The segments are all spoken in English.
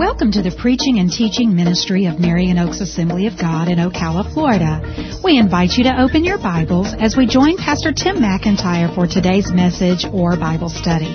Welcome to the preaching and teaching ministry of Marion Oaks Assembly of God in Ocala, Florida. We invite you to open your Bibles as we join Pastor Tim McIntyre for today's message or Bible study.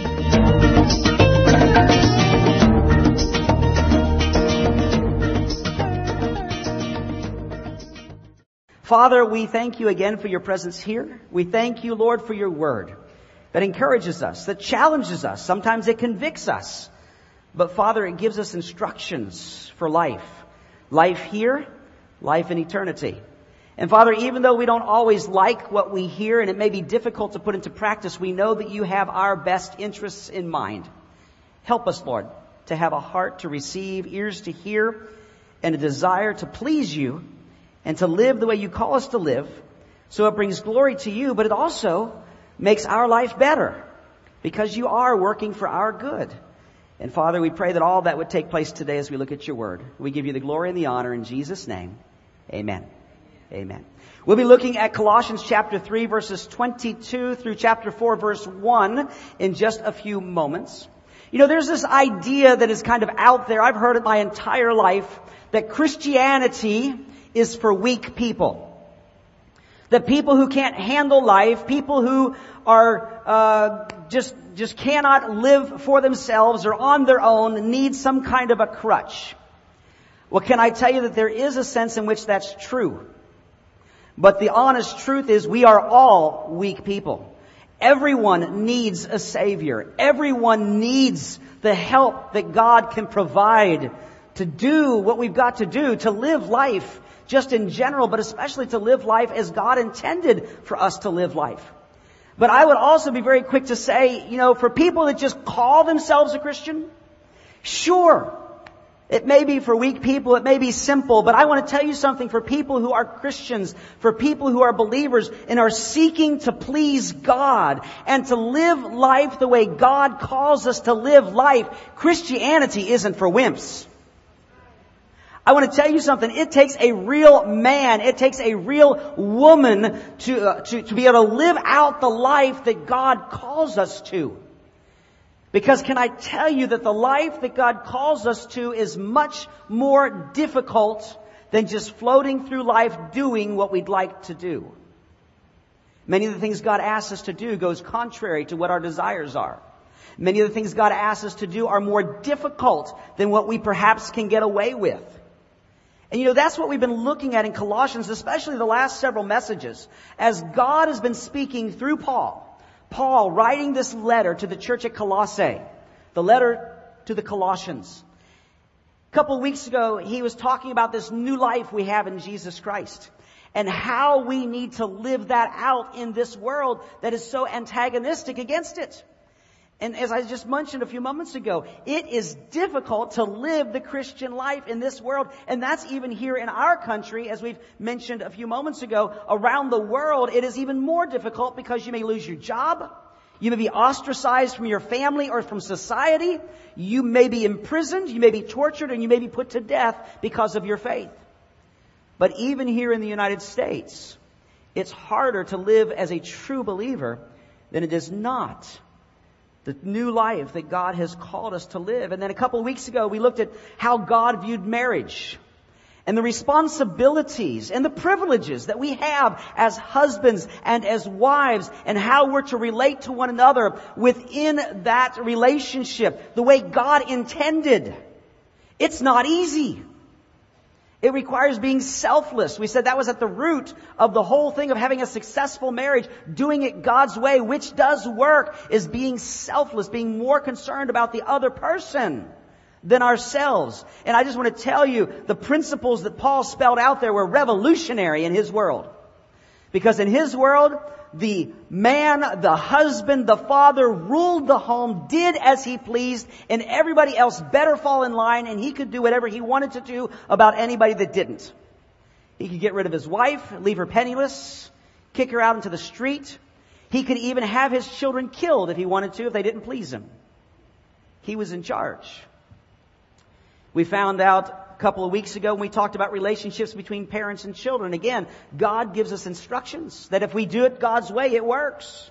Father, we thank you again for your presence here. We thank you, Lord, for your word that encourages us, that challenges us. Sometimes it convicts us. But Father, it gives us instructions for life. Life here, life in eternity. And Father, even though we don't always like what we hear and it may be difficult to put into practice, we know that you have our best interests in mind. Help us, Lord, to have a heart to receive, ears to hear, and a desire to please you and to live the way you call us to live. So it brings glory to you, but it also makes our life better because you are working for our good. And Father, we pray that all that would take place today as we look at your word. We give you the glory and the honor in Jesus' name. Amen. Amen. We'll be looking at Colossians chapter 3 verses 22 through chapter 4 verse 1 in just a few moments. You know, there's this idea that is kind of out there. I've heard it my entire life that Christianity is for weak people. That people who can't handle life, people who are just cannot live for themselves or on their own, need some kind of a crutch. Well, can I tell you that there is a sense in which that's true? But the honest truth is we are all weak people. Everyone needs a Savior. Everyone needs the help that God can provide to do what we've got to do, to live life just in general, but especially to live life as God intended for us to live life. But I would also be very quick to say, you know, for people that just call themselves a Christian, sure, it may be for weak people, it may be simple, but I want to tell you something for people who are Christians, for people who are believers and are seeking to please God and to live life the way God calls us to live life. Christianity isn't for wimps. I want to tell you something. It takes a real man, it takes a real woman to be able to live out the life that God calls us to. Because can I tell you that the life that God calls us to is much more difficult than just floating through life doing what we'd like to do. Many of the things God asks us to do goes contrary to what our desires are. Many of the things God asks us to do are more difficult than what we perhaps can get away with. And you know, that's what we've been looking at in Colossians, especially the last several messages, as God has been speaking through Paul. Paul writing this letter to the church at Colossae, the letter to the Colossians. A couple of weeks ago, he was talking about this new life we have in Jesus Christ and how we need to live that out in this world that is so antagonistic against it. And as I just mentioned a few moments ago, it is difficult to live the Christian life in this world. And that's even here in our country, as we've mentioned a few moments ago. Around the world, it is even more difficult because you may lose your job. You may be ostracized from your family or from society. You may be imprisoned. You may be tortured, and you may be put to death because of your faith. But even here in the United States, it's harder to live as a true believer than it is not. The new life that God has called us to live. And then a couple of weeks ago, we looked at how God viewed marriage and the responsibilities and the privileges that we have as husbands and as wives and how we're to relate to one another within that relationship the way God intended. It's not easy. It requires being selfless. We said that was at the root of the whole thing of having a successful marriage, doing it God's way, which does work, is being selfless, being more concerned about the other person than ourselves. And I just want to tell you, the principles that Paul spelled out there were revolutionary in his world. Because in his world, the man, the husband, the father ruled the home, did as he pleased, and everybody else better fall in line, and he could do whatever he wanted to do about anybody that didn't. He could get rid of his wife, leave her penniless, kick her out into the street. He could even have his children killed if he wanted to, if they didn't please him. He was in charge. We found out a couple of weeks ago when we talked about relationships between parents and children. Again, God gives us instructions that if we do it God's way, it works.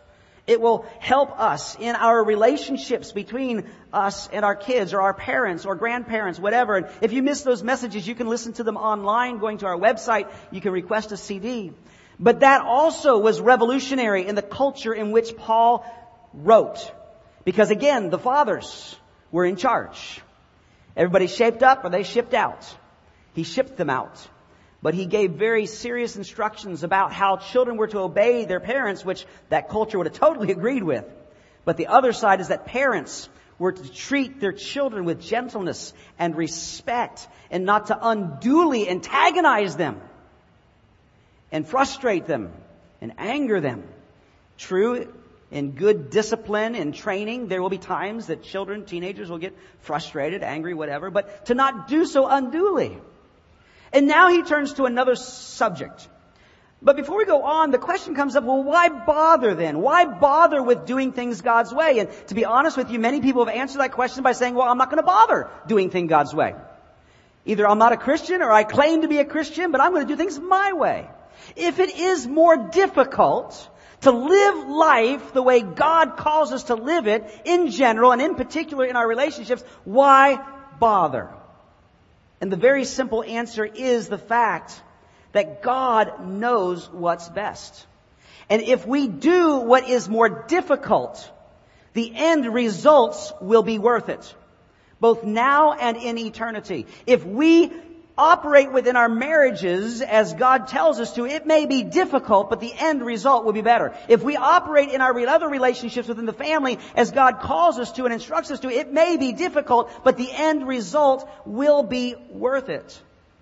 It will help us in our relationships between us and our kids or our parents or grandparents, whatever. And if you miss those messages, you can listen to them online, going to our website. You can request a CD. But that also was revolutionary in the culture in which Paul wrote. Because again, the fathers were in charge. Everybody shaped up or they shipped out. He shipped them out. But he gave very serious instructions about how children were to obey their parents, which that culture would have totally agreed with. But the other side is that parents were to treat their children with gentleness and respect and not to unduly antagonize them and frustrate them and anger them. True, in good discipline and training, there will be times that children, teenagers will get frustrated, angry, whatever, but to not do so unduly. And now he turns to another subject. But before we go on, the question comes up, well, why bother then? Why bother with doing things God's way? And to be honest with you, many people have answered that question by saying, well, I'm not going to bother doing things God's way. Either I'm not a Christian or I claim to be a Christian, but I'm going to do things my way. If it is more difficult to live life the way God calls us to live it in general and in particular in our relationships, why bother? And the very simple answer is the fact that God knows what's best. And if we do what is more difficult, the end results will be worth it, both now and in eternity. If we operate within our marriages as God tells us to, it may be difficult, but the end result will be better. If we operate in our other relationships within the family as God calls us to and instructs us to, it may be difficult, but the end result will be worth it.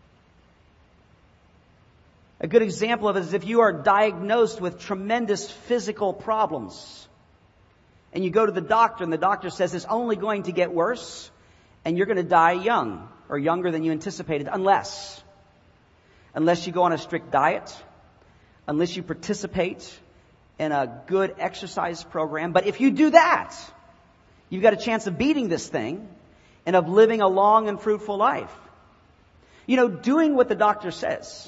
A good example of it is if you are diagnosed with tremendous physical problems and you go to the doctor and the doctor says it's only going to get worse and you're going to die young or younger than you anticipated unless you go on a strict diet, unless you participate in a good exercise program. But if you do that, you've got a chance of beating this thing and of living a long and fruitful life. You know, doing what the doctor says,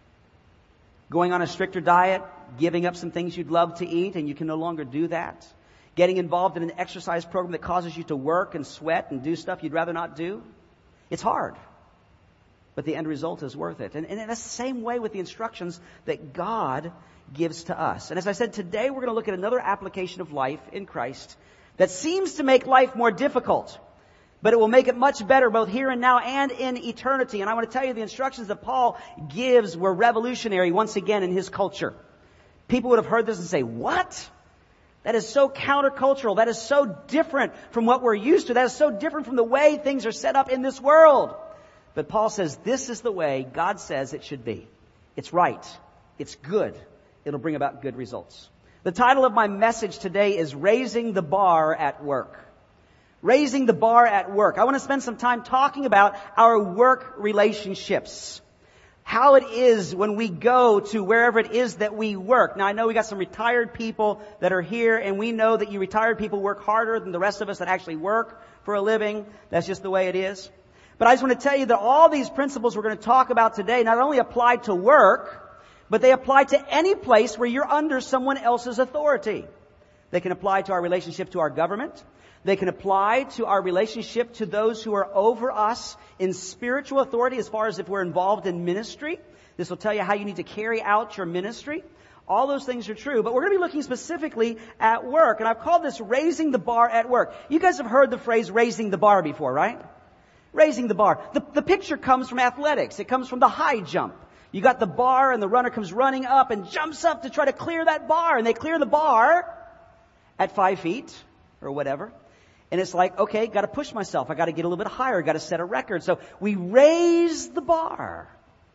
going on a stricter diet, giving up some things you'd love to eat and you can no longer do that, getting involved in an exercise program that causes you to work and sweat and do stuff you'd rather not do. It's hard, but the end result is worth it. And that's the same way with the instructions that God gives to us. And as I said, today we're going to look at another application of life in Christ that seems to make life more difficult, but it will make it much better both here and now and in eternity. And I want to tell you the instructions that Paul gives were revolutionary once again in his culture. People would have heard this and say, what? That is so countercultural. That is so different from what we're used to. That is so different from the way things are set up in this world. But Paul says this is the way God says it should be. It's right. It's good. It'll bring about good results. The title of my message today is Raising the Bar at Work. Raising the bar at work. I want to spend some time talking about our work relationships. How it is when we go to wherever it is that we work. Now I know we got some retired people that are here and we know that you retired people work harder than the rest of us that actually work for a living. That's just the way it is. But I just want to tell you that all these principles we're going to talk about today not only apply to work, but they apply to any place where you're under someone else's authority. They can apply to our relationship to our government. They can apply to our relationship to those who are over us in spiritual authority as far as if we're involved in ministry. This will tell you how you need to carry out your ministry. All those things are true, but we're going to be looking specifically at work. And I've called this raising the bar at work. You guys have heard the phrase raising the bar before, right? Raising the bar. The picture comes from athletics. It comes from the high jump. You got the bar and the runner comes running up and jumps up to try to clear that bar. And they clear the bar at 5 feet or whatever. And it's like, okay, got to push myself. I got to get a little bit higher. Got to set a record. So we raise the bar.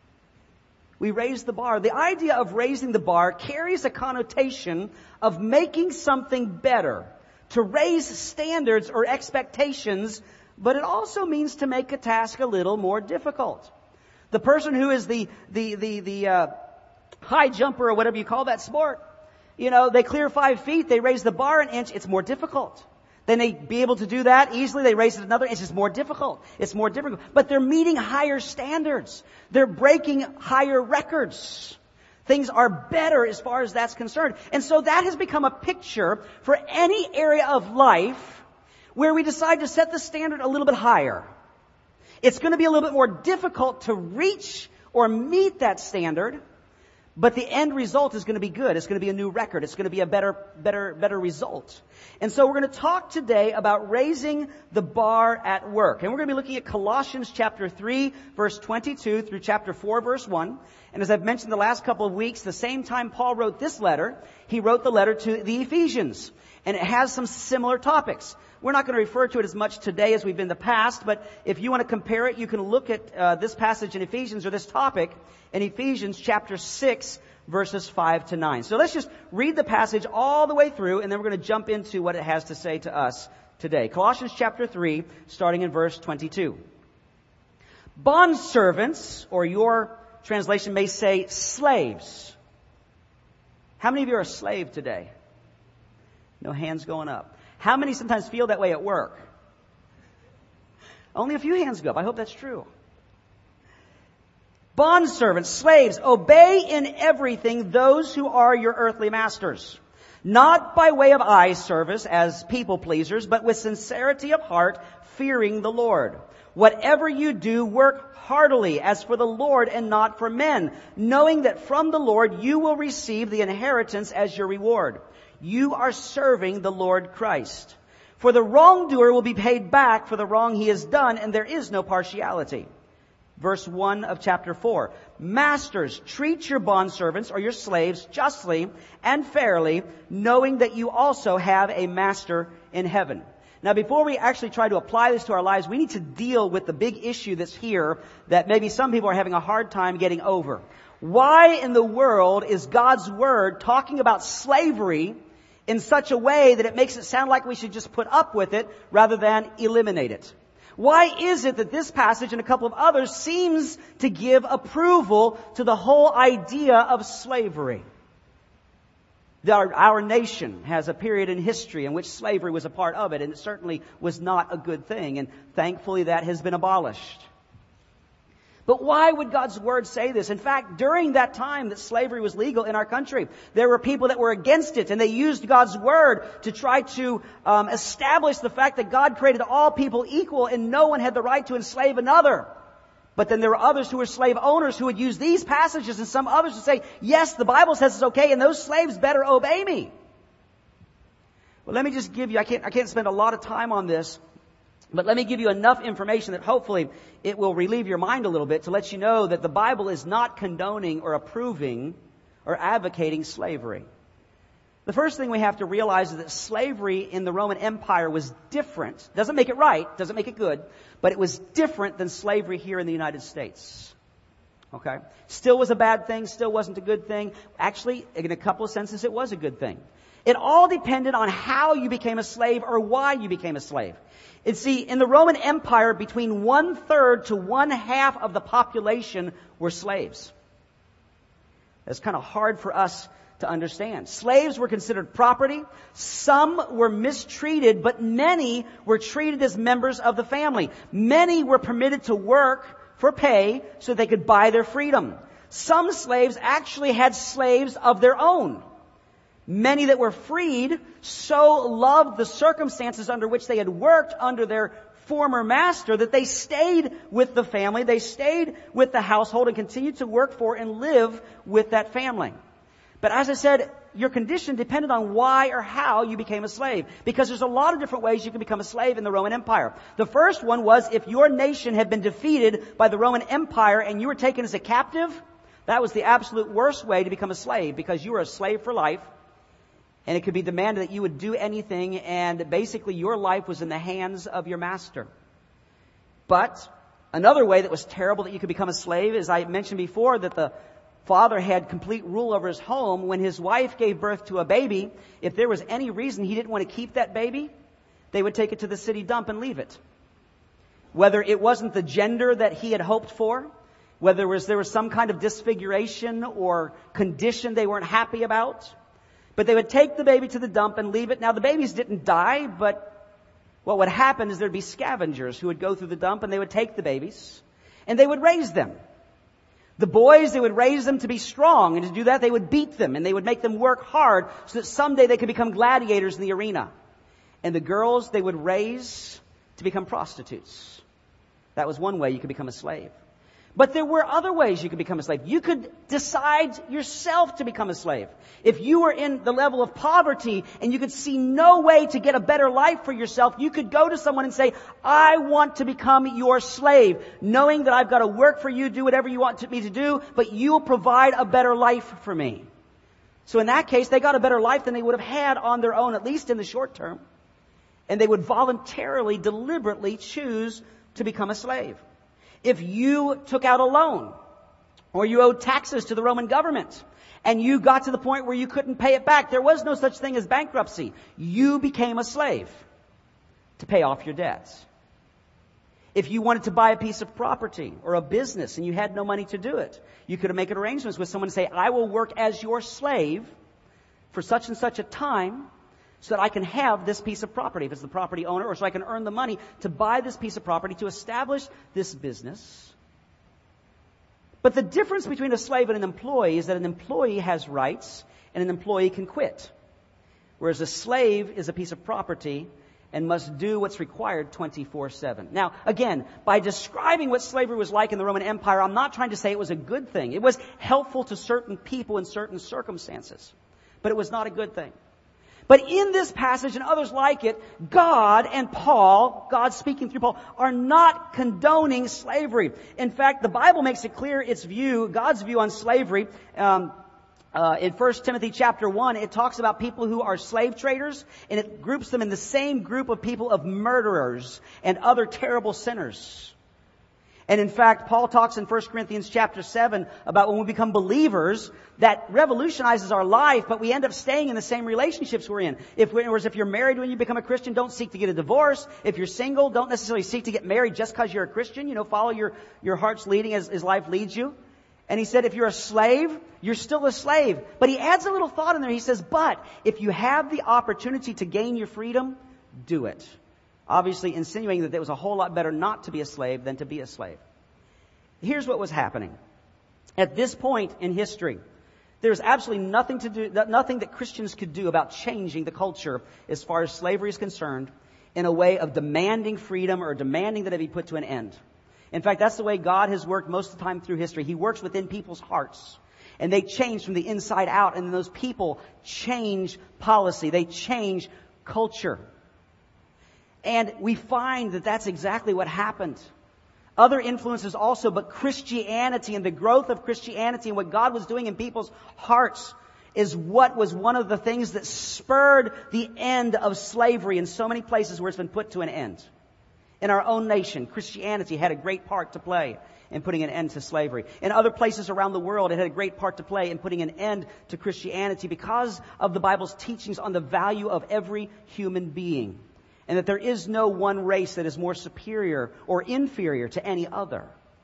We raise the bar. The idea of raising the bar carries a connotation of making something better, to raise standards or expectations, but it also means to make a task a little more difficult. The person who is the high jumper or whatever you call that sport, you know, they clear 5 feet, they raise the bar an inch, it's more difficult. Then they be able to do that easily. They raise it another inch. It's more difficult. It's more difficult. But they're meeting higher standards. They're breaking higher records. Things are better as far as that's concerned. And so that has become a picture for any area of life where we decide to set the standard a little bit higher. It's going to be a little bit more difficult to reach or meet that standard, but the end result is going to be good. It's going to be a new record. It's going to be a better result. And so we're going to talk today about raising the bar at work. And we're going to be looking at Colossians chapter 3, verse 22 through chapter 4, verse 1. And as I've mentioned the last couple of weeks, the same time Paul wrote this letter, he wrote the letter to the Ephesians. And it has some similar topics. We're not going to refer to it as much today as we've been in the past, but if you want to compare it, you can look at this passage in Ephesians, or this topic in Ephesians chapter 6, verses 5 to 9. So let's just read the passage all the way through, and then we're going to jump into what it has to say to us today. Colossians chapter 3, starting in verse 22. Bondservants, or your translation may say slaves. How many of you are a slave today? No hands going up. How many sometimes feel that way at work? Only a few hands go up. I hope that's true. Bondservants, slaves, obey in everything those who are your earthly masters, not by way of eye service as people pleasers, but with sincerity of heart, fearing the Lord. Whatever you do, work heartily as for the Lord and not for men, knowing that from the Lord you will receive the inheritance as your reward. You are serving the Lord Christ. For the wrongdoer will be paid back for the wrong he has done, and there is no partiality. Verse 1 of chapter 4. Masters, treat your bondservants or your slaves justly and fairly, knowing that you also have a master in heaven. Now, before we actually try to apply this to our lives, we need to deal with the big issue that's here that maybe some people are having a hard time getting over. Why in the world is God's Word talking about slavery in such a way that it makes it sound like we should just put up with it rather than eliminate it? Why is it that this passage and a couple of others seems to give approval to the whole idea of slavery? Our nation has a period in history in which slavery was a part of it, and it certainly was not a good thing, and thankfully that has been abolished. But why would God's Word say this? In fact, during that time that slavery was legal in our country, there were people that were against it, and they used God's Word to try to establish the fact that God created all people equal and no one had the right to enslave another. But then there were others who were slave owners who would use these passages and some others to say, yes, the Bible says it's okay, and those slaves better obey me. Well, let me just give you, I can't spend a lot of time on this, but let me give you enough information that hopefully it will relieve your mind a little bit to let you know that the Bible is not condoning or approving or advocating slavery. The first thing we have to realize is that slavery in the Roman Empire was different. Doesn't make it right, doesn't make it good, but it was different than slavery here in the United States. Okay? Still was a bad thing, still wasn't a good thing. Actually, in a couple of senses, it was a good thing. It all depended on how you became a slave or why you became a slave. And see, in the Roman Empire, between 1/3 to 1/2 of the population were slaves. That's kind of hard for us to understand. Slaves were considered property. Some were mistreated, but many were treated as members of the family. Many were permitted to work for pay so they could buy their freedom. Some slaves actually had slaves of their own. Many that were freed so loved the circumstances under which they had worked under their former master that they stayed with the family, they stayed with the household and continued to work for and live with that family. But as I said, your condition depended on why or how you became a slave. Because there's a lot of different ways you can become a slave in the Roman Empire. The first one was if your nation had been defeated by the Roman Empire and you were taken as a captive, that was the absolute worst way to become a slave because you were a slave for life. And it could be demanded that you would do anything, and basically your life was in the hands of your master. But another way that was terrible that you could become a slave, as I mentioned before, that the father had complete rule over his home. When his wife gave birth to a baby, if there was any reason he didn't want to keep that baby, they would take it to the city dump and leave it. Whether it wasn't the gender that he had hoped for, whether there was some kind of disfiguration or condition they weren't happy about, but they would take the baby to the dump and leave it. Now, the babies didn't die, but what would happen is there'd be scavengers who would go through the dump and they would take the babies and they would raise them. The boys, they would raise them to be strong, and to do that they would beat them, and they would make them work hard so that someday they could become gladiators in the arena. And the girls, they would raise to become prostitutes. That was one way you could become a slave. But there were other ways you could become a slave. You could decide yourself to become a slave. If you were in the level of poverty and you could see no way to get a better life for yourself, you could go to someone and say, I want to become your slave, knowing that I've got to work for you, do whatever you want me to do, but you'll provide a better life for me. So in that case, they got a better life than they would have had on their own, at least in the short term. And they would voluntarily, deliberately choose to become a slave. If you took out a loan, or you owed taxes to the Roman government, and you got to the point where you couldn't pay it back, there was no such thing as bankruptcy. You became a slave to pay off your debts. If you wanted to buy a piece of property or a business and you had no money to do it, you could make arrangements with someone and say, I will work as your slave for such and such a time so that I can have this piece of property, if it's the property owner, or so I can earn the money to buy this piece of property to establish this business. But the difference between a slave and an employee is that an employee has rights and an employee can quit. Whereas a slave is a piece of property and must do what's required 24/7. Now, again, by describing what slavery was like in the Roman Empire, I'm not trying to say it was a good thing. It was helpful to certain people in certain circumstances. But it was not a good thing. But in this passage and others like it, God and Paul, God speaking through Paul, are not condoning slavery. In fact, the Bible makes it clear its view, God's view on slavery. In 1 Timothy chapter 1, it talks about people who are slave traders, and it groups them in the same group of people of murderers and other terrible sinners. And in fact, Paul talks in 1 Corinthians chapter 7 about when we become believers, that revolutionizes our life, but we end up staying in the same relationships we're in. If you're married when you become a Christian, don't seek to get a divorce. If you're single, don't necessarily seek to get married just because you're a Christian. Follow your heart's leading as life leads you. And he said, if you're a slave, you're still a slave. But he adds a little thought in there. He says, but if you have the opportunity to gain your freedom, do it. Obviously insinuating that it was a whole lot better not to be a slave than to be a slave. Here's what was happening. At this point in history, there's absolutely nothing that Christians could do about changing the culture as far as slavery is concerned in a way of demanding freedom or demanding that it be put to an end. In fact, that's the way God has worked most of the time through history. He works within people's hearts. And they change from the inside out. And those people change policy. They change culture. And we find that that's exactly what happened. Other influences also, but Christianity and the growth of Christianity and what God was doing in people's hearts is what was one of the things that spurred the end of slavery in so many places where it's been put to an end. In our own nation, Christianity had a great part to play in putting an end to slavery. In other places around the world, it had a great part to play in putting an end to Christianity because of the Bible's teachings on the value of every human being. And that there is no one race that is more superior or inferior to any other.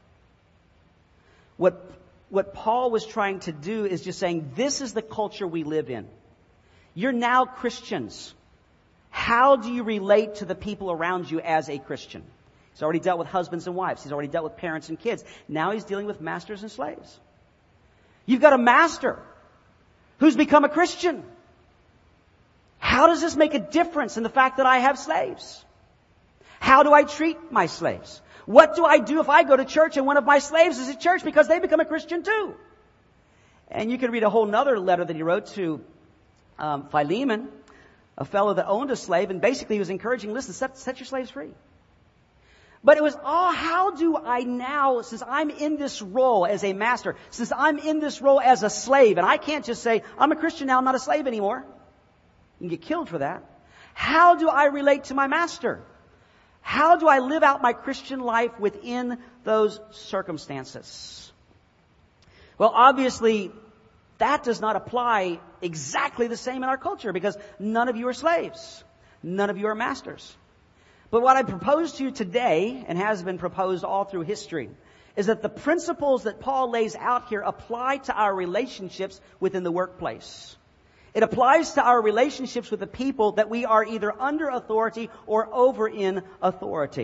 What Paul was trying to do is just saying, this is the culture we live in. You're now Christians. How do you relate to the people around you as a Christian? He's already dealt with husbands and wives. He's already dealt with parents and kids. Now he's dealing with masters and slaves. You've got a master who's become a Christian. How does this make a difference in the fact that I have slaves? How do I treat my slaves? What do I do if I go to church and one of my slaves is at church because they become a Christian too? And you can read a whole nother letter that he wrote to Philemon, a fellow that owned a slave, and basically he was encouraging, listen, set your slaves free. But it was, how do I now, since I'm in this role as a master, since I'm in this role as a slave, and I can't just say, I'm a Christian now, I'm not a slave anymore. You can get killed for that. How do I relate to my master? How do I live out my Christian life within those circumstances? Well, obviously, that does not apply exactly the same in our culture because none of you are slaves. None of you are masters. But what I propose to you today, and has been proposed all through history, is that the principles that Paul lays out here apply to our relationships within the workplace. It applies to our relationships with the people that we are either under authority or over in authority.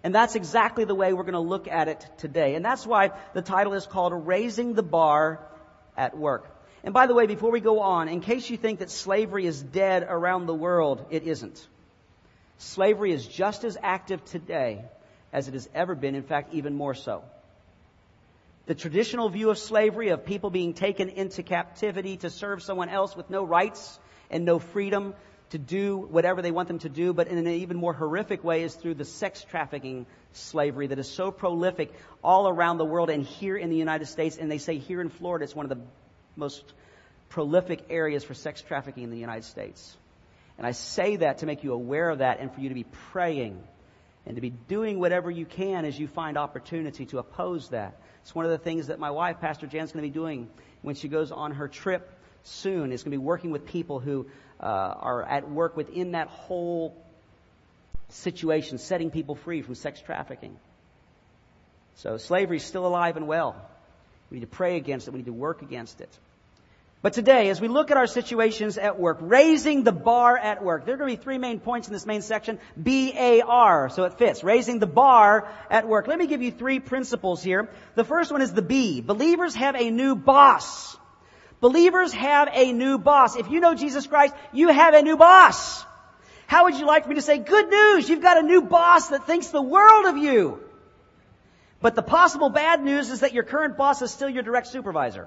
And that's exactly the way we're going to look at it today. And that's why the title is called Raising the Bar at Work. And by the way, before we go on, in case you think that slavery is dead around the world, it isn't. Slavery is just as active today as it has ever been, in fact, even more so. The traditional view of slavery, of people being taken into captivity to serve someone else with no rights and no freedom to do whatever they want them to do, but in an even more horrific way, is through the sex trafficking slavery that is so prolific all around the world and here in the United States. And they say here in Florida, it's one of the most prolific areas for sex trafficking in the United States. And I say that to make you aware of that and for you to be praying and to be doing whatever you can as you find opportunity to oppose that. It's one of the things that my wife, Pastor Jan's going to be doing when she goes on her trip soon. Is going to be working with people who are at work within that whole situation, setting people free from sex trafficking. So slavery is still alive and well. We need to pray against it. We need to work against it. But today, as we look at our situations at work, raising the bar at work, there are going to be three main points in this main section. B-A-R, so it fits. Raising the bar at work. Let me give you three principles here. The first one is the B. Believers have a new boss. Believers have a new boss. If you know Jesus Christ, you have a new boss. How would you like for me to say, good news, you've got a new boss that thinks the world of you. But the possible bad news is that your current boss is still your direct supervisor.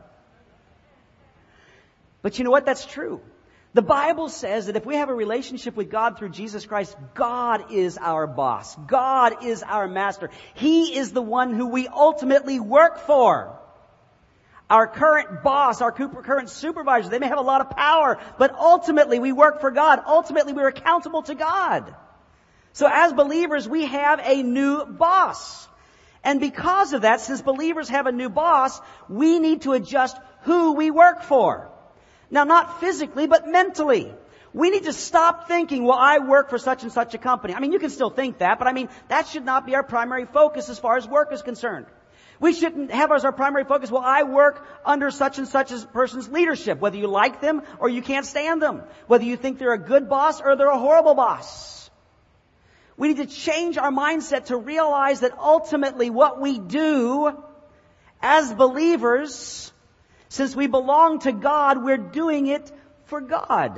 But you know what? That's true. The Bible says that if we have a relationship with God through Jesus Christ, God is our boss. God is our master. He is the one who we ultimately work for. Our current boss, our current supervisor, they may have a lot of power, but ultimately we work for God. Ultimately we're accountable to God. So as believers, we have a new boss. And because of that, since believers have a new boss, we need to adjust who we work for. Now, not physically, but mentally. We need to stop thinking, well, I work for such and such a company. I mean, you can still think that, but I mean, that should not be our primary focus as far as work is concerned. We shouldn't have as our primary focus, well, I work under such and such a person's leadership, whether you like them or you can't stand them, whether you think they're a good boss or they're a horrible boss. We need to change our mindset to realize that ultimately what we do as believers, since we belong to God, we're doing it for God.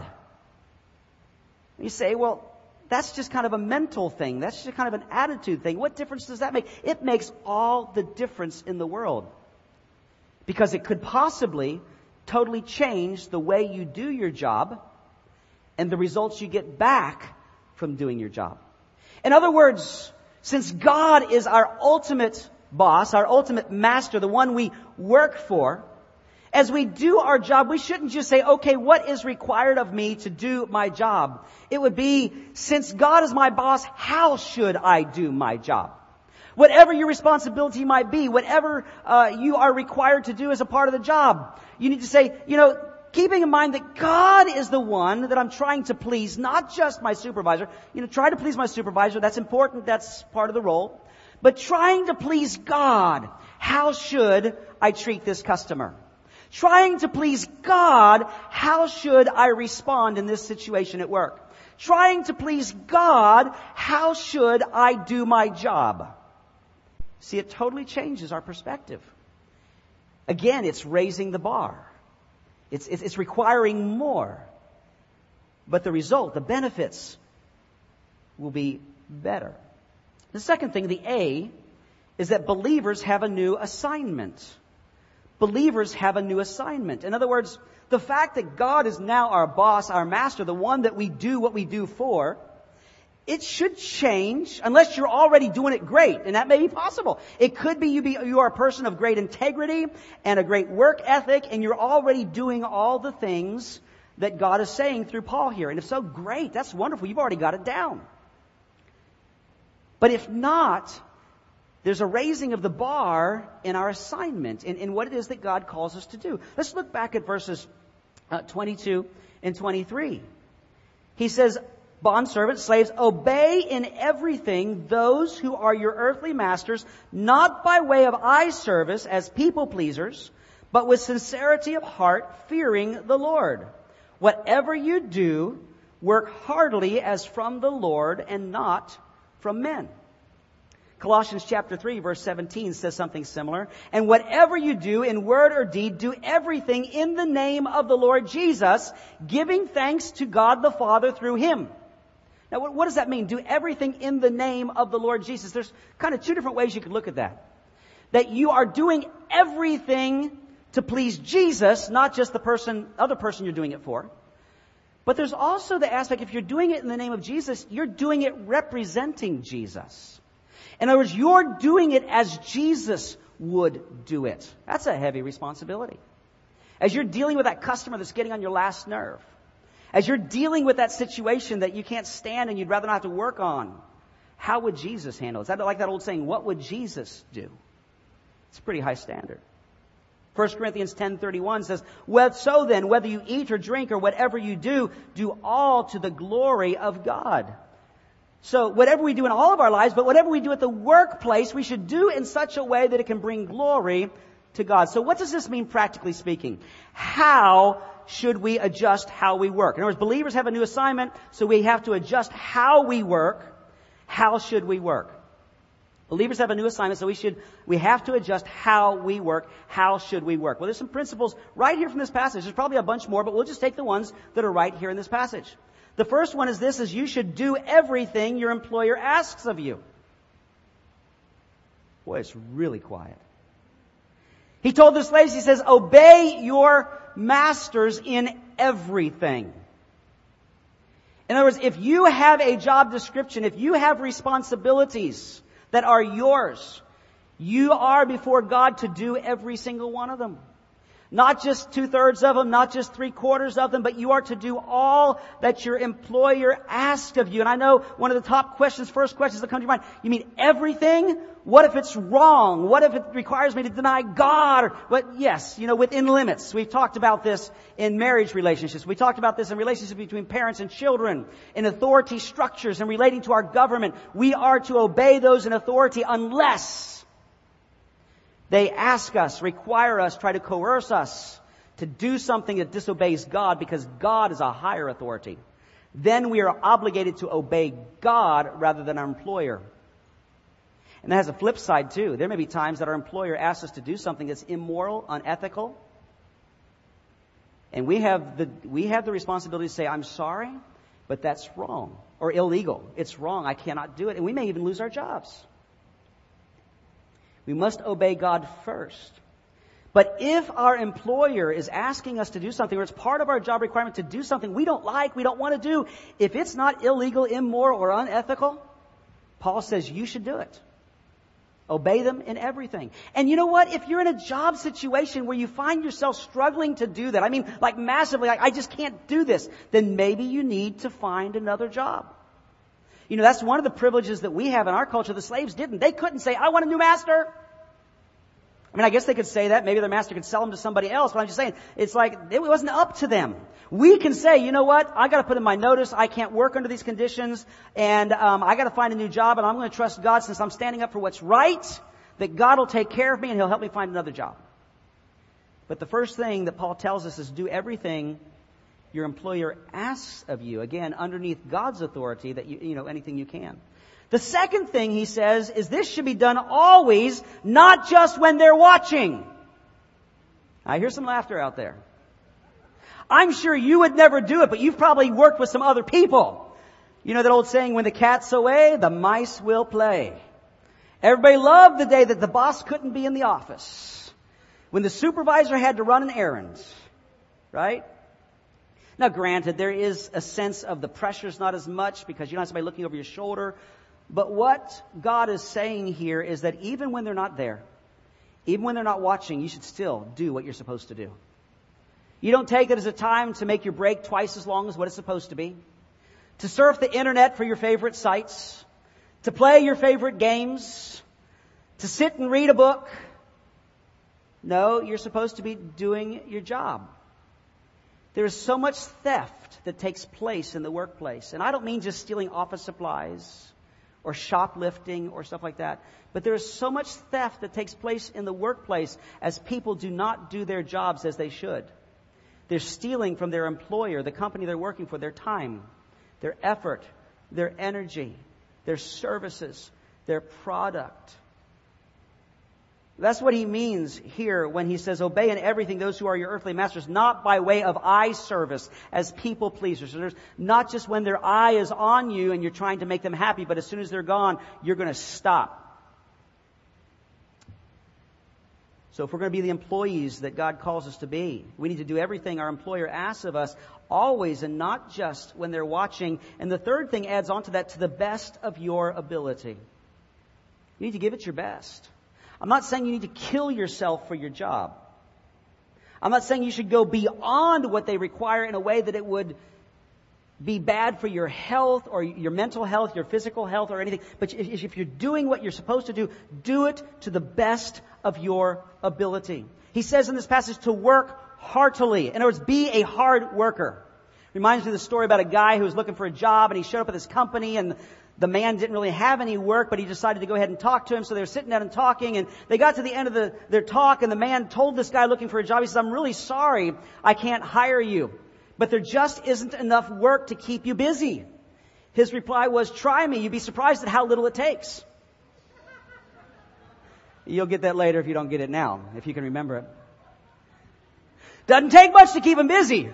You say, well, that's just kind of a mental thing. That's just kind of an attitude thing. What difference does that make? It makes all the difference in the world. Because it could possibly totally change the way you do your job and the results you get back from doing your job. In other words, since God is our ultimate boss, our ultimate master, the one we work for, as we do our job, we shouldn't just say, okay, what is required of me to do my job? It would be, since God is my boss, how should I do my job? Whatever your responsibility might be, whatever you are required to do as a part of the job, you need to say, keeping in mind that God is the one that I'm trying to please, not just my supervisor. Try to please my supervisor. That's important. That's part of the role. But trying to please God, how should I treat this customer? Trying to please God, how should I respond in this situation at work? Trying to please God, how should I do my job? See, it totally changes our perspective. Again, it's raising the bar. It's requiring more. But the result, the benefits, will be better. The second thing, the A, is that believers have a new assignment. Believers have a new assignment. In other words, the fact that God is now our boss, our master, the one that we do what we do for, it should change unless you're already doing it great. And that may be possible. It could be you are a person of great integrity and a great work ethic, and you're already doing all the things that God is saying through Paul here. And if so, great. That's wonderful. You've already got it down. But if not, there's a raising of the bar in our assignment, in what it is that God calls us to do. Let's look back at verses 22 and 23. He says, bondservants, slaves, obey in everything those who are your earthly masters, not by way of eye service as people pleasers, but with sincerity of heart, fearing the Lord. Whatever you do, work heartily as from the Lord and not from men. Colossians chapter 3, verse 17 says something similar. And whatever you do in word or deed, do everything in the name of the Lord Jesus, giving thanks to God the Father through Him. Now, what does that mean? Do everything in the name of the Lord Jesus. There's kind of two different ways you could look at that. That you are doing everything to please Jesus, not just the other person you're doing it for. But there's also the aspect, if you're doing it in the name of Jesus, you're doing it representing Jesus. In other words, you're doing it as Jesus would do it. That's a heavy responsibility. As you're dealing with that customer that's getting on your last nerve, as you're dealing with that situation that you can't stand and you'd rather not have to work on, how would Jesus handle it? Is that like that old saying, what would Jesus do? It's a pretty high standard. 1 Corinthians 10:31 says, so then, whether you eat or drink or whatever you do all to the glory of God. So whatever we do in all of our lives, but whatever we do at the workplace, we should do in such a way that it can bring glory to God. So what does this mean practically speaking? How should we adjust how we work? In other words, believers have a new assignment, so we have to adjust how we work. How should we work? Believers have a new assignment, so we have to adjust how we work. How should we work? Well, there's some principles right here from this passage. There's probably a bunch more, but we'll just take the ones that are right here in this passage. The first one is this, is you should do everything your employer asks of you. Boy, it's really quiet. He told the slaves, he says, obey your masters in everything. In other words, if you have a job description, if you have responsibilities that are yours, you are before God to do every single one of them. Not just 2/3 of them, not just 3/4 of them, but you are to do all that your employer asks of you. And I know one of the first questions that come to your mind, you mean everything? What if it's wrong? What if it requires me to deny God? Yes, within limits. We've talked about this in marriage relationships. We talked about this in relationships between parents and children, in authority structures and relating to our government. We are to obey those in authority unless they ask us, require us, try to coerce us to do something that disobeys God because God is a higher authority. Then we are obligated to obey God rather than our employer. And that has a flip side too. There may be times that our employer asks us to do something that's immoral, unethical. And we have the responsibility to say, I'm sorry, but that's wrong. Or illegal. It's wrong. I cannot do it. And we may even lose our jobs. We must obey God first. But if our employer is asking us to do something, or it's part of our job requirement to do something we don't like, we don't want to do, if it's not illegal, immoral, or unethical, Paul says you should do it. Obey them in everything. And you know what? If you're in a job situation where you find yourself struggling to do that, like massively, like I just can't do this, then maybe you need to find another job. That's one of the privileges that we have in our culture. The slaves didn't. They couldn't say, I want a new master. I guess they could say that. Maybe their master could sell them to somebody else. But I'm just saying, it's like, it wasn't up to them. We can say, you know what? I got to put in my notice. I can't work under these conditions. And I got to find a new job. And I'm going to trust God since I'm standing up for what's right, that God will take care of me and He'll help me find another job. But the first thing that Paul tells us is do everything your employer asks of you. Again, underneath God's authority, that anything you can. The second thing he says is this should be done always, not just when they're watching. I hear some laughter out there. I'm sure you would never do it, but you've probably worked with some other people. You know that old saying, when the cat's away, the mice will play. Everybody loved the day that the boss couldn't be in the office. When the supervisor had to run an errand. Right? Now, granted, there is a sense of the pressure's not as much because you don't have somebody looking over your shoulder. But what God is saying here is that even when they're not there, even when they're not watching, you should still do what you're supposed to do. You don't take it as a time to make your break twice as long as what it's supposed to be. To surf the internet for your favorite sites. To play your favorite games. To sit and read a book. No, you're supposed to be doing your job. There is so much theft that takes place in the workplace. And I don't mean just stealing office supplies or shoplifting or stuff like that. But there is so much theft that takes place in the workplace as people do not do their jobs as they should. They're stealing from their employer, the company they're working for, their time, their effort, their energy, their services. their product. That's what he means here when he says, obey in everything those who are your earthly masters, not by way of eye service as people pleasers. So there's not just when their eye is on you and you're trying to make them happy, but as soon as they're gone, you're going to stop. So if we're going to be the employees that God calls us to be, we need to do everything our employer asks of us, always and not just when they're watching. And the third thing adds on to that, to the best of your ability. You need to give it your best. I'm not saying you need to kill yourself for your job. I'm not saying you should go beyond what they require in a way that it would be bad for your health or your mental health, your physical health or anything. But if you're doing what you're supposed to do it to the best of your ability. He says in this passage to work heartily. In other words, be a hard worker. Reminds me of the story about a guy who was looking for a job and he showed up at this company and the man didn't really have any work, but he decided to go ahead and talk to him. So they were sitting down and talking, and they got to the end of their talk, and the man told this guy looking for a job, he says, I'm really sorry I can't hire you, but there just isn't enough work to keep you busy. His reply was, try me. You'd be surprised at how little it takes. You'll get that later if you don't get it now, if you can remember it. Doesn't take much to keep him busy.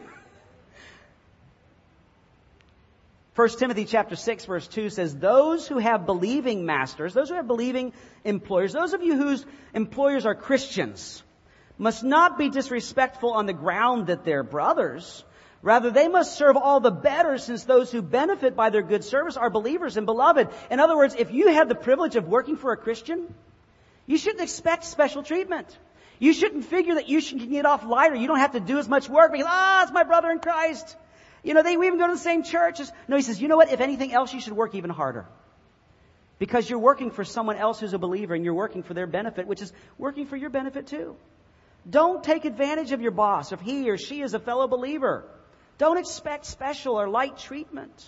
1 Timothy chapter 6 verse 2 says, those who have believing masters, those who have believing employers, those of you whose employers are Christians, must not be disrespectful on the ground that they're brothers. Rather, they must serve all the better, since those who benefit by their good service are believers and beloved. In other words, if you have the privilege of working for a Christian, you shouldn't expect special treatment. You shouldn't figure that you can get off lighter. You don't have to do as much work because, it's my brother in Christ. You know, we even go to the same church. No, he says, you know what? If anything else, you should work even harder. Because you're working for someone else who's a believer and you're working for their benefit, which is working for your benefit too. Don't take advantage of your boss if he or she is a fellow believer. Don't expect special or light treatment.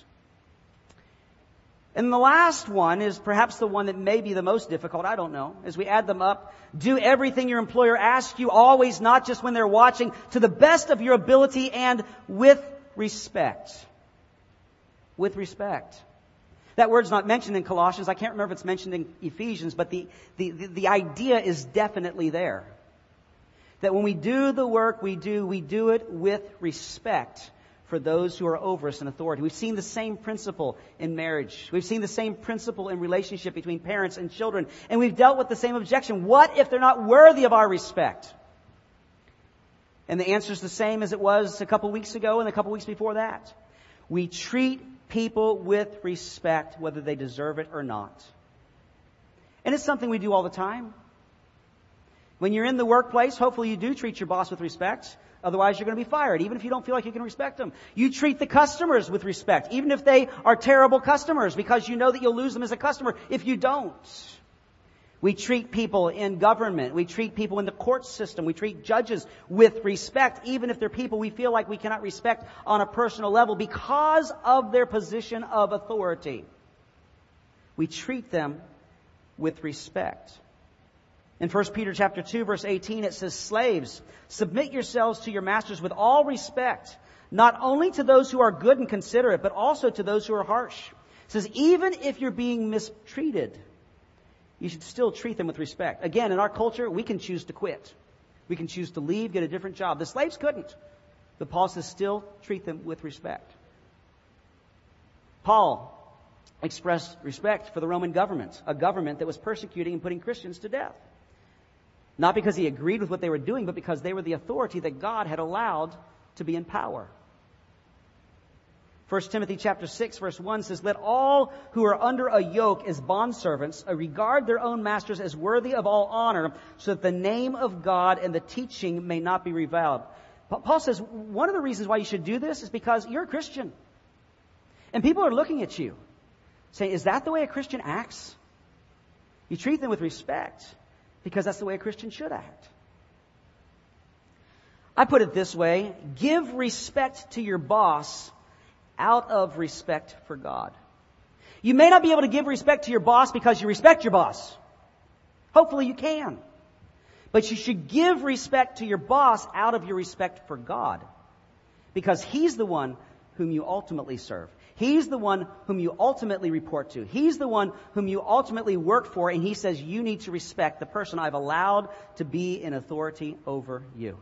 And the last one is perhaps the one that may be the most difficult. I don't know. As we add them up, do everything your employer asks you, always, not just when they're watching, to the best of your ability and with respect. With respect. That word's not mentioned in Colossians. I can't remember if it's mentioned in Ephesians, but the idea is definitely there. That when we do the work we do it with respect for those who are over us in authority. We've seen the same principle in marriage. We've seen the same principle in relationship between parents and children. And we've dealt with the same objection. What if they're not worthy of our respect? And the answer is the same as it was a couple weeks ago and a couple weeks before that. We treat people with respect whether they deserve it or not. And it's something we do all the time. When you're in the workplace, hopefully you do treat your boss with respect. Otherwise, you're going to be fired, even if you don't feel like you can respect them. You treat the customers with respect, even if they are terrible customers, because you know that you'll lose them as a customer if you don't. We treat people in government. We treat people in the court system. We treat judges with respect, even if they're people we feel like we cannot respect on a personal level because of their position of authority. We treat them with respect. In 1 Peter chapter 2, verse 18, it says, slaves, submit yourselves to your masters with all respect, not only to those who are good and considerate, but also to those who are harsh. It says, even if you're being mistreated, you should still treat them with respect. Again, in our culture, we can choose to quit. We can choose to leave, get a different job. The slaves couldn't. But Paul says, still treat them with respect. Paul expressed respect for the Roman government, a government that was persecuting and putting Christians to death. Not because he agreed with what they were doing, but because they were the authority that God had allowed to be in power. 1 Timothy chapter 6 verse 1 says, let all who are under a yoke as bondservants regard their own masters as worthy of all honor, so that the name of God and the teaching may not be reviled. Paul says one of the reasons why you should do this is because you're a Christian. And people are looking at you saying, is that the way a Christian acts? You treat them with respect because that's the way a Christian should act. I put it this way, give respect to your boss out of respect for God. You may not be able to give respect to your boss because you respect your boss. Hopefully you can. But you should give respect to your boss out of your respect for God, because He's the one whom you ultimately serve. He's the one whom you ultimately report to. He's the one whom you ultimately work for, and He says you need to respect the person I've allowed to be in authority over you.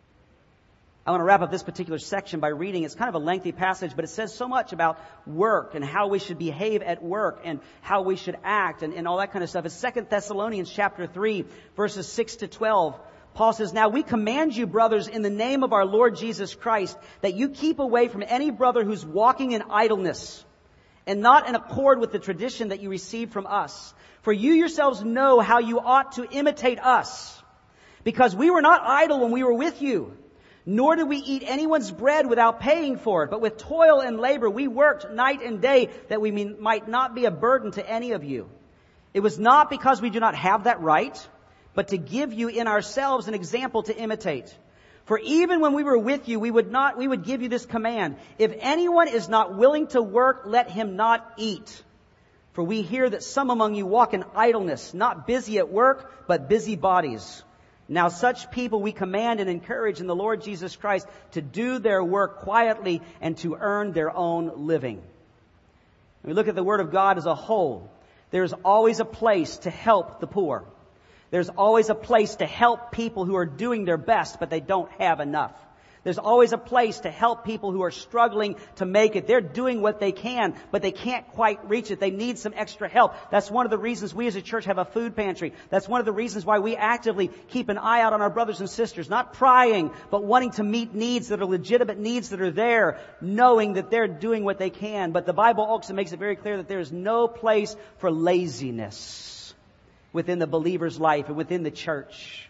I want to wrap up this particular section by reading. It's kind of a lengthy passage, but it says so much about work and how we should behave at work and how we should act and all that kind of stuff. It's 2 Thessalonians chapter 3, verses 6 to 12. Paul says, "Now we command you, brothers, in the name of our Lord Jesus Christ, that you keep away from any brother who's walking in idleness and not in accord with the tradition that you received from us. For you yourselves know how you ought to imitate us, because we were not idle when we were with you. Nor did we eat anyone's bread without paying for it, but with toil and labor we worked night and day that we might not be a burden to any of you. It was not because we do not have that right, but to give you in ourselves an example to imitate. For even when we were with you, we would give you this command: if anyone is not willing to work, let him not eat. For we hear that some among you walk in idleness, not busy at work, but busy bodies. Now such people we command and encourage in the Lord Jesus Christ to do their work quietly and to earn their own living." When we look at the Word of God as a whole, there's always a place to help the poor. There's always a place to help people who are doing their best, but they don't have enough. There's always a place to help people who are struggling to make it. They're doing what they can, but they can't quite reach it. They need some extra help. That's one of the reasons we as a church have a food pantry. That's one of the reasons why we actively keep an eye out on our brothers and sisters. Not prying, but wanting to meet needs that are legitimate needs that are there, knowing that they're doing what they can. But the Bible also makes it very clear that there is no place for laziness within the believer's life and within the church.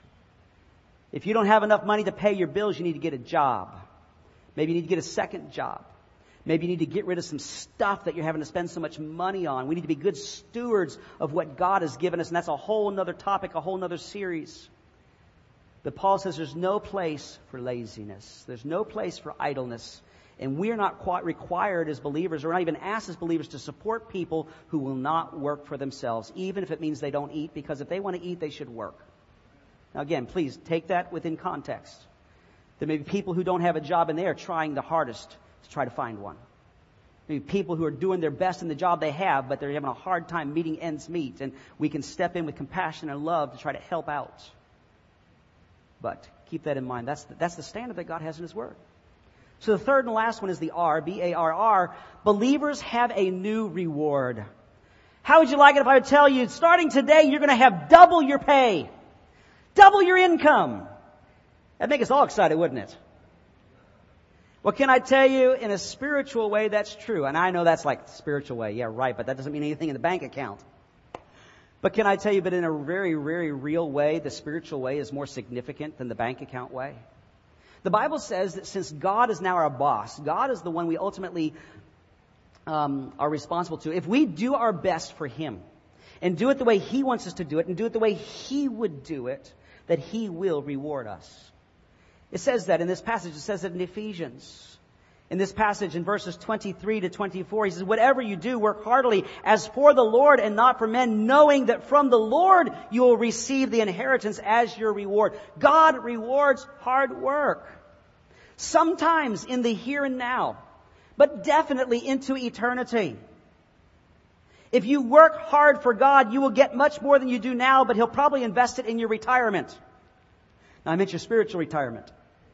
If you don't have enough money to pay your bills, you need to get a job. Maybe you need to get a second job. Maybe you need to get rid of some stuff that you're having to spend so much money on. We need to be good stewards of what God has given us, and that's a whole other topic, a whole other series. But Paul says there's no place for laziness. There's no place for idleness. And we are not quite required as believers, or not even asked as believers, to support people who will not work for themselves, even if it means they don't eat, because if they want to eat, they should work. Now again, please take that within context. There may be people who don't have a job and they are trying the hardest to try to find one. Maybe people who are doing their best in the job they have, but they're having a hard time meeting ends meet, and we can step in with compassion and love to try to help out. But keep that in mind. That's the standard that God has in His Word. So the third and last one is the R, B-A-R-R. Believers have a new reward. How would you like it if I would tell you, starting today, you're going to have double your pay? Double your income. That'd make us all excited, wouldn't it? Well, can I tell you, in a spiritual way, that's true. And I know that's like the spiritual way. Yeah, right. But that doesn't mean anything in the bank account. But can I tell you, but in a very, very real way, the spiritual way is more significant than the bank account way. The Bible says that since God is now our boss, God is the one we ultimately are responsible to. If we do our best for Him and do it the way He wants us to do it and do it the way He would do it, that He will reward us. It says that in this passage. It says it in Ephesians. In this passage, in verses 23 to 24, he says, "Whatever you do, work heartily as for the Lord and not for men, knowing that from the Lord you will receive the inheritance as your reward." God rewards hard work. Sometimes in the here and now, but definitely into eternity. If you work hard for God, you will get much more than you do now, but He'll probably invest it in your retirement. Now, I meant your spiritual retirement.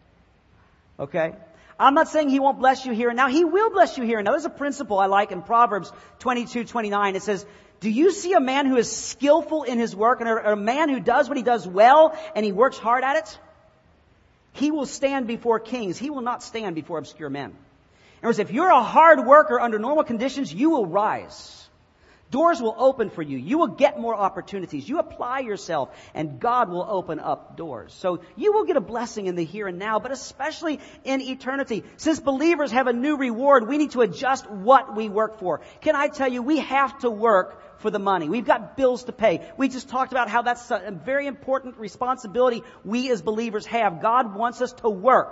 Okay? I'm not saying He won't bless you here and now. He will bless you here and now. There's a principle I like in Proverbs 22:29. It says, "Do you see a man who is skillful in his work, and a man who does what he does well, and he works hard at it? He will stand before kings. He will not stand before obscure men." In other words, if you're a hard worker under normal conditions, you will rise. Doors will open for you. You will get more opportunities. You apply yourself, and God will open up doors. So you will get a blessing in the here and now, but especially in eternity. Since believers have a new reward, we need to adjust what we work for. Can I tell you, we have to work for the money. We've got bills to pay. We just talked about how that's a very important responsibility we as believers have. God wants us to work.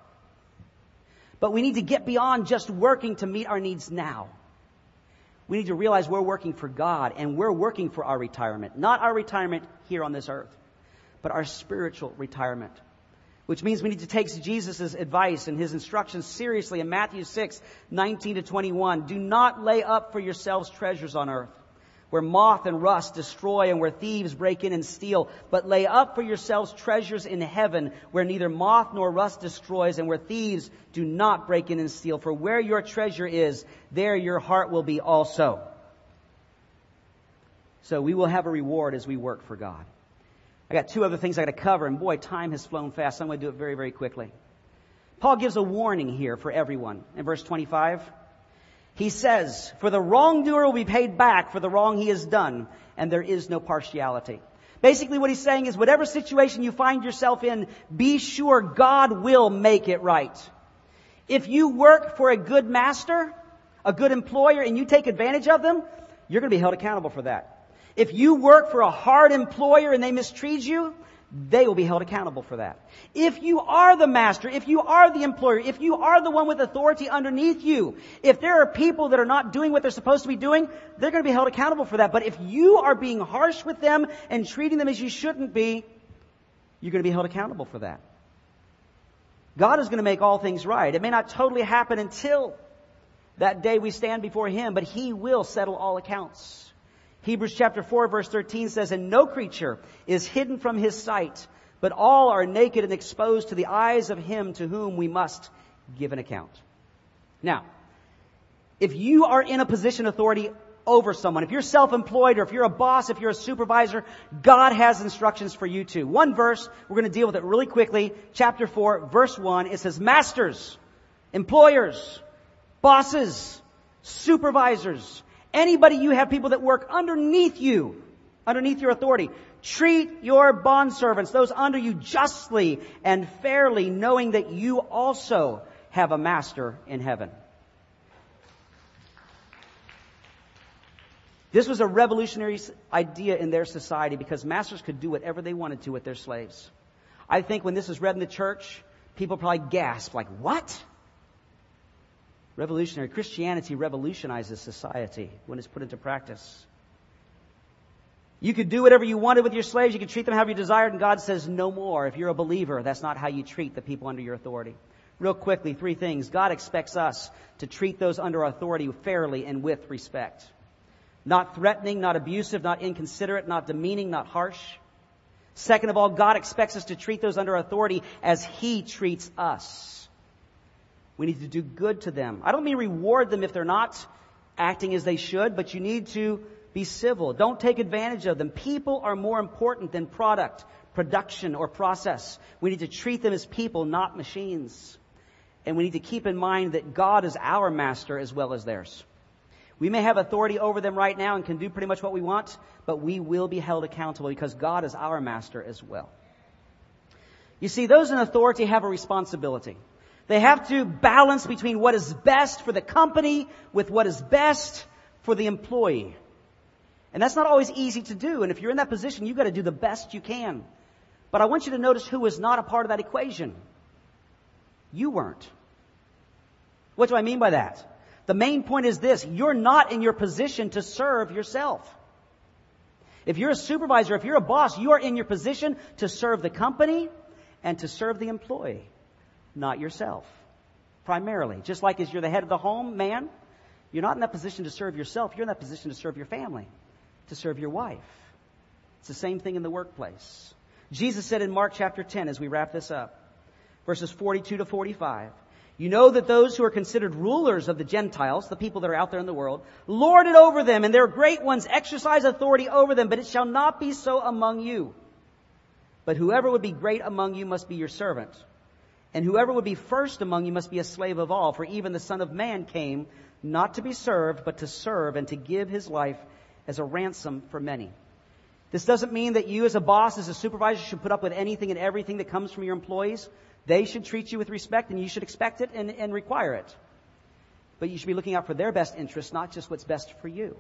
But we need to get beyond just working to meet our needs now. We need to realize we're working for God, and we're working for our retirement. Not our retirement here on this earth, but our spiritual retirement. Which means we need to take Jesus' advice and his instructions seriously in Matthew 6:19-21. Do not lay up for yourselves treasures on earth, where moth and rust destroy and where thieves break in and steal. But lay up for yourselves treasures in heaven, where neither moth nor rust destroys and where thieves do not break in and steal. For where your treasure is, there your heart will be also. So we will have a reward as we work for God. I got two other things I got to cover, and boy, time has flown fast, so I'm going to do it very, very quickly. Paul gives a warning here for everyone. In verse 25, he says, "For the wrongdoer will be paid back for the wrong he has done, and there is no partiality." Basically what he's saying is, whatever situation you find yourself in, be sure God will make it right. If you work for a good master, a good employer, and you take advantage of them, you're going to be held accountable for that. If you work for a hard employer and they mistreat you, they will be held accountable for that. If you are the master, if you are the employer, if you are the one with authority underneath you, if there are people that are not doing what they're supposed to be doing, they're going to be held accountable for that. But if you are being harsh with them and treating them as you shouldn't be, you're going to be held accountable for that. God is going to make all things right. It may not totally happen until that day we stand before Him, but He will settle all accounts. Hebrews chapter 4 verse 13 says, "And no creature is hidden from His sight, but all are naked and exposed to the eyes of Him to whom we must give an account." Now, if you are in a position of authority over someone, if you're self-employed or if you're a boss, if you're a supervisor, God has instructions for you too. One verse, we're going to deal with it really quickly. Chapter 4 verse 1, it says, "Masters, employers, bosses, supervisors, anybody you have people that work underneath you, underneath your authority, treat your bondservants, those under you, justly and fairly, knowing that you also have a master in heaven." This was a revolutionary idea in their society because masters could do whatever they wanted to with their slaves. I think when this was read in the church, people probably gasped like, "What?" Revolutionary. Christianity revolutionizes society when it's put into practice. You could do whatever you wanted with your slaves. You could treat them however you desired. And God says no more. If you're a believer, that's not how you treat the people under your authority. Real quickly, three things. God expects us to treat those under our authority fairly and with respect. Not threatening, not abusive, not inconsiderate, not demeaning, not harsh. Second of all, God expects us to treat those under authority as He treats us. We need to do good to them. I don't mean reward them if they're not acting as they should, but you need to be civil. Don't take advantage of them. People are more important than product, production, or process. We need to treat them as people, not machines. And we need to keep in mind that God is our master as well as theirs. We may have authority over them right now and can do pretty much what we want, but we will be held accountable because God is our master as well. You see, those in authority have a responsibility. They have to balance between what is best for the company with what is best for the employee. And that's not always easy to do. And if you're in that position, you've got to do the best you can. But I want you to notice who was not a part of that equation. You weren't. What do I mean by that? The main point is this: you're not in your position to serve yourself. If you're a supervisor, if you're a boss, you are in your position to serve the company and to serve the employee. Not yourself, primarily. Just like as you're the head of the home, man, you're not in that position to serve yourself. You're in that position to serve your family, to serve your wife. It's the same thing in the workplace. Jesus said in Mark chapter 10, as we wrap this up, verses 42-45, "You know that those who are considered rulers of the Gentiles, the people that are out there in the world, lord it over them, and their great ones exercise authority over them, but it shall not be so among you. But whoever would be great among you must be your servant. And whoever would be first among you must be a slave of all. For even the Son of Man came not to be served, but to serve and to give His life as a ransom for many." This doesn't mean that you as a boss, as a supervisor, should put up with anything and everything that comes from your employees. They should treat you with respect, and you should expect it and require it. But you should be looking out for their best interests, not just what's best for you.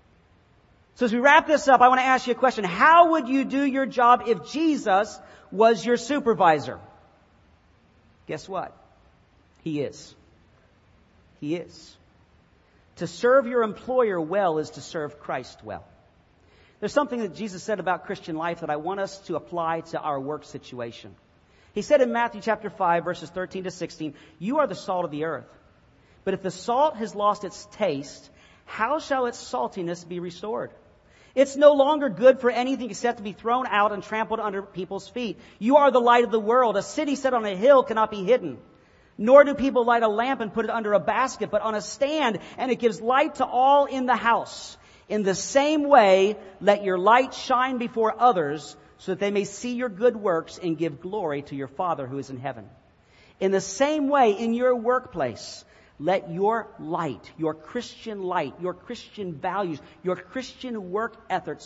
So as we wrap this up, I want to ask you a question. How would you do your job if Jesus was your supervisor? Guess what? He is. He is. To serve your employer well is to serve Christ well. There's something that Jesus said about Christian life that I want us to apply to our work situation. He said in Matthew chapter 5, verses 13 to 16, "You are the salt of the earth. But if the salt has lost its taste, how shall its saltiness be restored? It's no longer good for anything except to be thrown out and trampled under people's feet. You are the light of the world. A city set on a hill cannot be hidden. Nor do people light a lamp and put it under a basket, but on a stand, and it gives light to all in the house. In the same way, let your light shine before others, so that they may see your good works and give glory to your Father who is in heaven. In the same way, in your workplace, let your light, your Christian light, your Christian values, your Christian work ethic,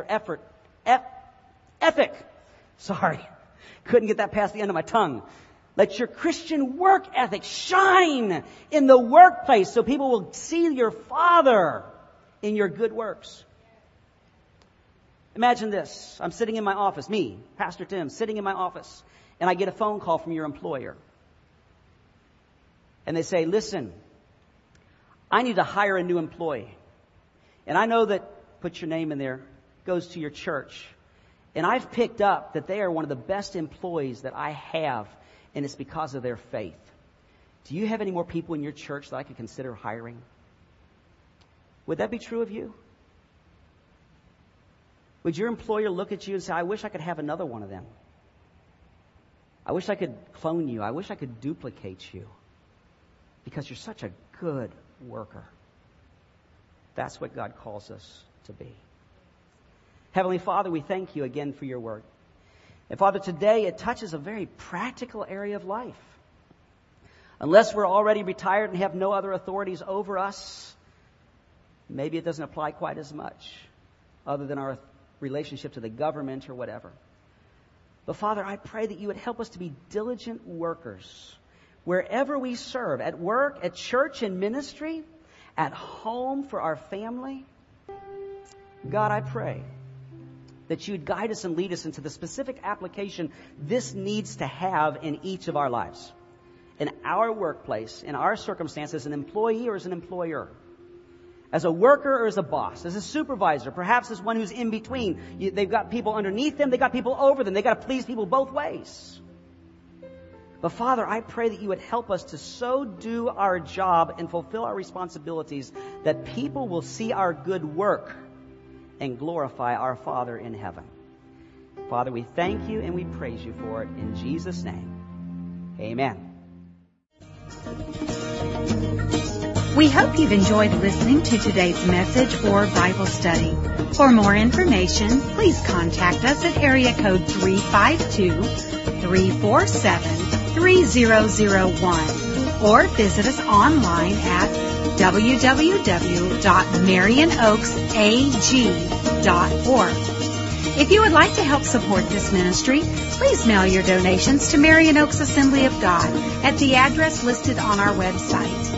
sorry, couldn't get that past the end of my tongue. Let your Christian work ethic shine in the workplace so people will see your Father in your good works." Imagine this. I'm sitting in my office, me, Pastor Tim, sitting in my office, and I get a phone call from your employer. And they say, "Listen, I need to hire a new employee. And I know that," put your name in there, "goes to your church. And I've picked up that they are one of the best employees that I have, and it's because of their faith. Do you have any more people in your church that I could consider hiring?" Would that be true of you? Would your employer look at you and say, "I wish I could have another one of them. I wish I could clone you. I wish I could duplicate you because you're such a good worker"? That's what God calls us to be. Heavenly Father, we thank you again for your word. And Father, today it touches a very practical area of life. Unless we're already retired and have no other authorities over us, maybe it doesn't apply quite as much other than our relationship to the government or whatever. But Father, I pray that you would help us to be diligent workers wherever we serve, at work, at church and ministry, at home for our family. God, I pray that you'd guide us and lead us into the specific application this needs to have in each of our lives. In our workplace, in our circumstance, as an employee or as an employer. As a worker or as a boss, as a supervisor, perhaps as one who's in between. They've got people underneath them, they've got people over them. They've got to please people both ways. But Father, I pray that you would help us to so do our job and fulfill our responsibilities that people will see our good work and glorify our Father in heaven. Father, we thank you and we praise you for it in Jesus' name. Amen. We hope you've enjoyed listening to today's message or Bible study. For more information, please contact us at area code 352-347-3001 or visit us online at www.marionoaksag.org. If you would like to help support this ministry, please mail your donations to Marion Oaks Assembly of God at the address listed on our website.